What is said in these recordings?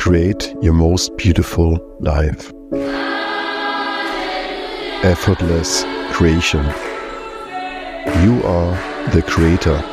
create your most beautiful life. Effortless creation. You are the creator.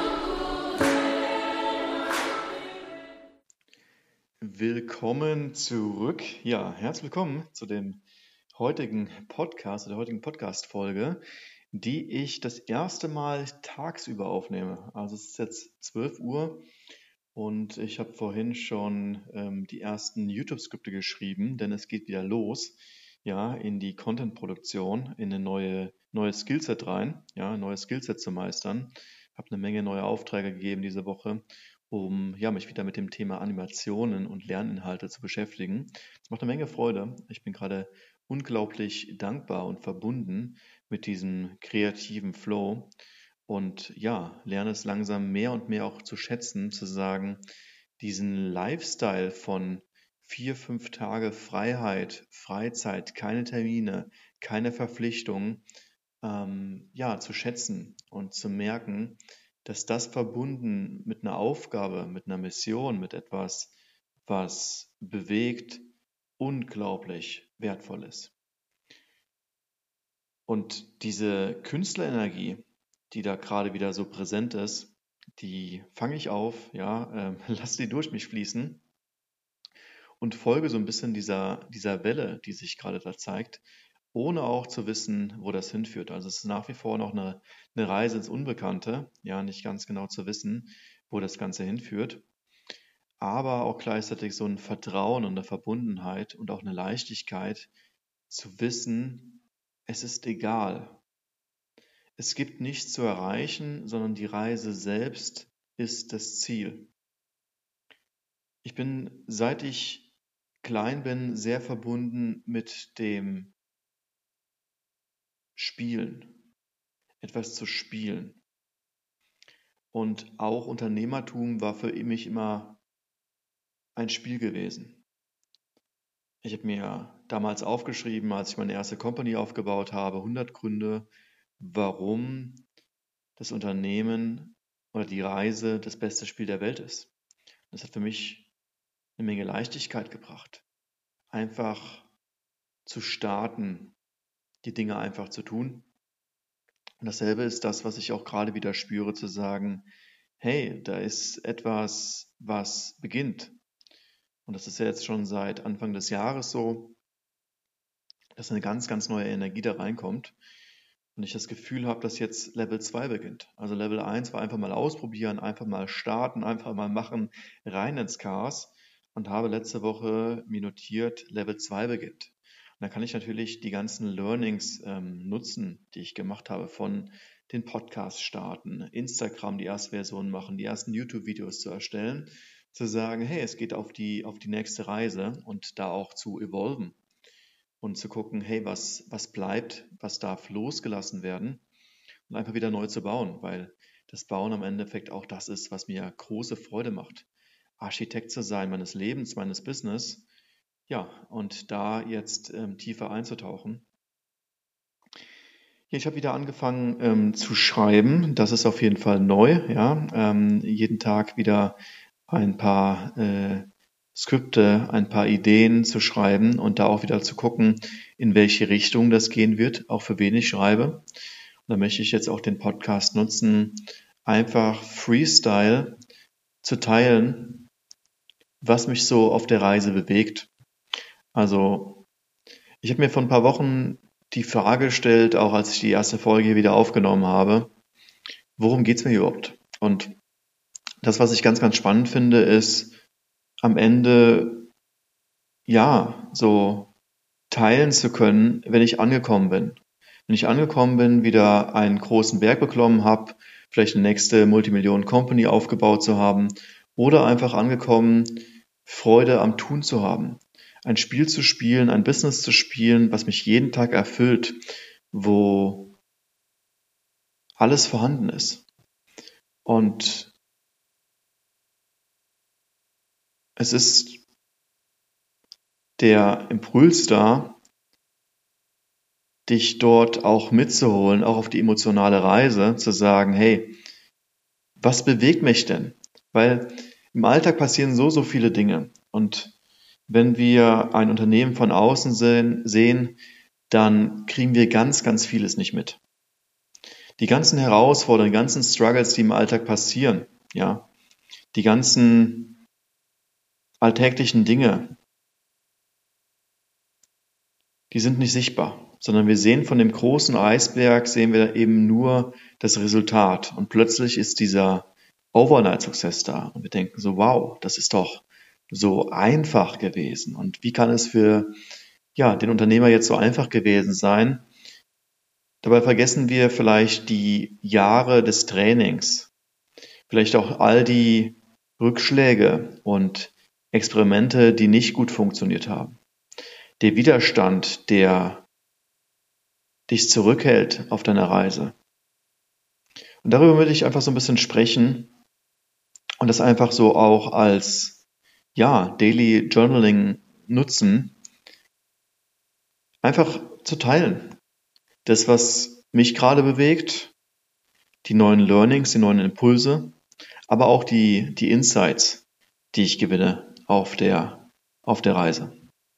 Willkommen zurück. Ja, herzlich willkommen zu dem heutigen Podcast, der heutigen Podcast-Folge, die ich das erste Mal tagsüber aufnehme. Also es ist jetzt 12 Uhr und ich habe vorhin schon die ersten YouTube-Skripte geschrieben, denn es geht wieder los, ja, in die Content-Produktion, in ein neues Skillset rein, ja, ein neues Skillset zu meistern. Habe eine Menge neue Aufträge gegeben diese Woche, um ja, mich wieder mit dem Thema Animationen und Lerninhalte zu beschäftigen. Es macht eine Menge Freude. Ich bin gerade unglaublich dankbar und verbunden mit diesem kreativen Flow und ja, lerne es langsam mehr und mehr auch zu schätzen, zu sagen, diesen Lifestyle von 4, 5 Tage Freiheit, Freizeit, keine Termine, keine Verpflichtungen, ja, zu schätzen und zu merken, dass das verbunden mit einer Aufgabe, mit einer Mission, mit etwas, was bewegt, unglaublich wertvoll ist. Und diese Künstlerenergie, die da gerade wieder so präsent ist, die fange ich auf, ja, lass sie durch mich fließen und folge so ein bisschen dieser Welle, die sich gerade da zeigt, ohne auch zu wissen, wo das hinführt. Also es ist nach wie vor noch eine Reise ins Unbekannte, ja, nicht ganz genau zu wissen, wo das Ganze hinführt, aber auch gleichzeitig so ein Vertrauen und eine Verbundenheit und auch eine Leichtigkeit zu wissen, es ist egal. Es gibt nichts zu erreichen, sondern die Reise selbst ist das Ziel. Ich bin, seit ich klein bin, sehr verbunden mit dem Spielen, etwas zu spielen. Und auch Unternehmertum war für mich immer ein Spiel gewesen. Ich habe mir damals aufgeschrieben, als ich meine erste Company aufgebaut habe, 100 Gründe, warum das Unternehmen oder die Reise das beste Spiel der Welt ist. Das hat für mich eine Menge Leichtigkeit gebracht. Einfach zu starten, die Dinge einfach zu tun. Und dasselbe ist das, was ich auch gerade wieder spüre, zu sagen, hey, da ist etwas, was beginnt. Und das ist ja jetzt schon seit Anfang des Jahres so, dass eine ganz, ganz neue Energie da reinkommt. Und ich das Gefühl habe, dass jetzt Level 2 beginnt. Also Level 1 war einfach mal ausprobieren, einfach mal starten, einfach mal machen, rein ins Chaos. Und habe letzte Woche mir notiert, Level 2 beginnt. Und da kann ich natürlich die ganzen Learnings nutzen, die ich gemacht habe, von den Podcasts starten, Instagram die erste Version machen, die ersten YouTube-Videos zu erstellen, zu sagen, hey, es geht auf die nächste Reise und da auch zu evolven und zu gucken, hey, was bleibt, was darf losgelassen werden und einfach wieder neu zu bauen, weil das Bauen am Endeffekt auch das ist, was mir große Freude macht. Architekt zu sein meines Lebens, meines Business, ja, und da jetzt tiefer einzutauchen. Ja, ich habe wieder angefangen zu schreiben. Das ist auf jeden Fall neu. Ja, jeden Tag wieder ein paar Skripte, ein paar Ideen zu schreiben und da auch wieder zu gucken, in welche Richtung das gehen wird, auch für wen ich schreibe. Und da möchte ich jetzt auch den Podcast nutzen, einfach Freestyle zu teilen, was mich so auf der Reise bewegt. Also ich habe mir vor ein paar Wochen die Frage gestellt, auch als ich die erste Folge hier wieder aufgenommen habe, worum geht's mir überhaupt? Und das, was ich ganz, ganz spannend finde, ist am Ende, ja, so teilen zu können, wenn ich angekommen bin. Wenn ich angekommen bin, wieder einen großen Berg beklommen habe, vielleicht eine nächste Multimillionen-Company aufgebaut zu haben oder einfach angekommen, Freude am Tun zu haben. Ein Spiel zu spielen, ein Business zu spielen, was mich jeden Tag erfüllt, wo alles vorhanden ist. Und es ist der Impuls da, dich dort auch mitzuholen, auch auf die emotionale Reise, zu sagen, hey, was bewegt mich denn? Weil im Alltag passieren so viele Dinge und wenn wir ein Unternehmen von außen sehen, dann kriegen wir ganz, ganz vieles nicht mit. Die ganzen Herausforderungen, die ganzen Struggles, die im Alltag passieren, ja, die ganzen alltäglichen Dinge, die sind nicht sichtbar, sondern wir sehen von dem großen Eisberg, sehen wir eben nur das Resultat. Und plötzlich ist dieser Overnight-Success da. Und wir denken so, wow, das ist doch so einfach gewesen. Und wie kann es für den Unternehmer jetzt so einfach gewesen sein? Dabei vergessen wir vielleicht die Jahre des Trainings, vielleicht auch all die Rückschläge und Experimente, die nicht gut funktioniert haben. Der Widerstand, der dich zurückhält auf deiner Reise. Und darüber würde ich einfach so ein bisschen sprechen und das einfach so auch als Daily Journaling nutzen, einfach zu teilen. Das, was mich gerade bewegt, die neuen Learnings, die neuen Impulse, aber auch die Insights, die ich gewinne auf der Reise.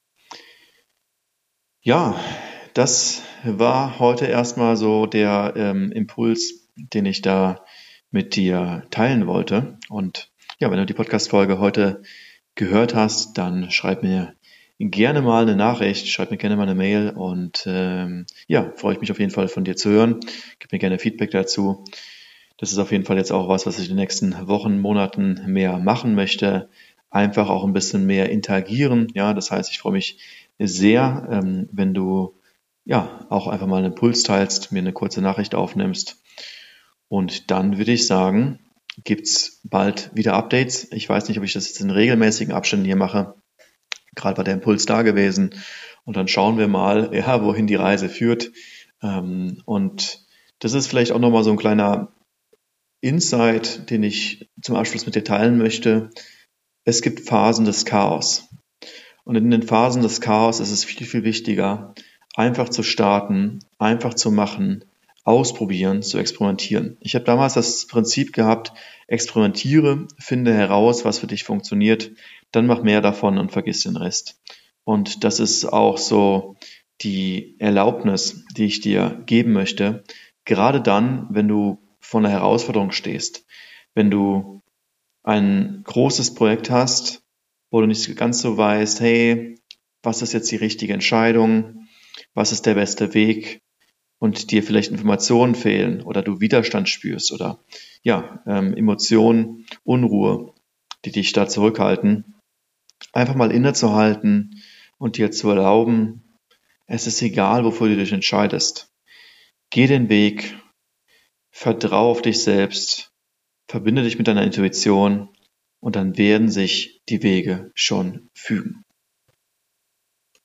Ja, das war heute erstmal so der Impuls, den ich da mit dir teilen wollte. Und ja, wenn du die Podcast-Folge heute gehört hast, dann schreib mir gerne mal eine Nachricht, schreib mir gerne mal eine Mail und freue ich mich auf jeden Fall von dir zu hören. Gib mir gerne Feedback dazu. Das ist auf jeden Fall jetzt auch was ich in den nächsten Wochen, Monaten mehr machen möchte. Einfach auch ein bisschen mehr interagieren. Ja, das heißt, ich freue mich sehr, wenn du auch einfach mal einen Impuls teilst, mir eine kurze Nachricht aufnimmst. Und dann würde ich sagen, gibt's bald wieder Updates. Ich weiß nicht, ob ich das jetzt in regelmäßigen Abständen hier mache. Gerade war der Impuls da gewesen. Und dann schauen wir mal, wohin die Reise führt. Und das ist vielleicht auch nochmal so ein kleiner Insight, den ich zum Abschluss mit dir teilen möchte. Es gibt Phasen des Chaos. Und in den Phasen des Chaos ist es viel, viel wichtiger, einfach zu starten, einfach zu machen, ausprobieren, zu experimentieren. Ich habe damals das Prinzip gehabt, experimentiere, finde heraus, was für dich funktioniert, dann mach mehr davon und vergiss den Rest. Und das ist auch so die Erlaubnis, die ich dir geben möchte, gerade dann, wenn du vor einer Herausforderung stehst, wenn du ein großes Projekt hast, wo du nicht ganz so weißt, hey, was ist jetzt die richtige Entscheidung, was ist der beste Weg und dir vielleicht Informationen fehlen oder du Widerstand spürst oder Emotionen, Unruhe, die dich da zurückhalten, einfach mal innezuhalten und dir zu erlauben, es ist egal, wofür du dich entscheidest. Geh den Weg, vertrau auf dich selbst, verbinde dich mit deiner Intuition und dann werden sich die Wege schon fügen.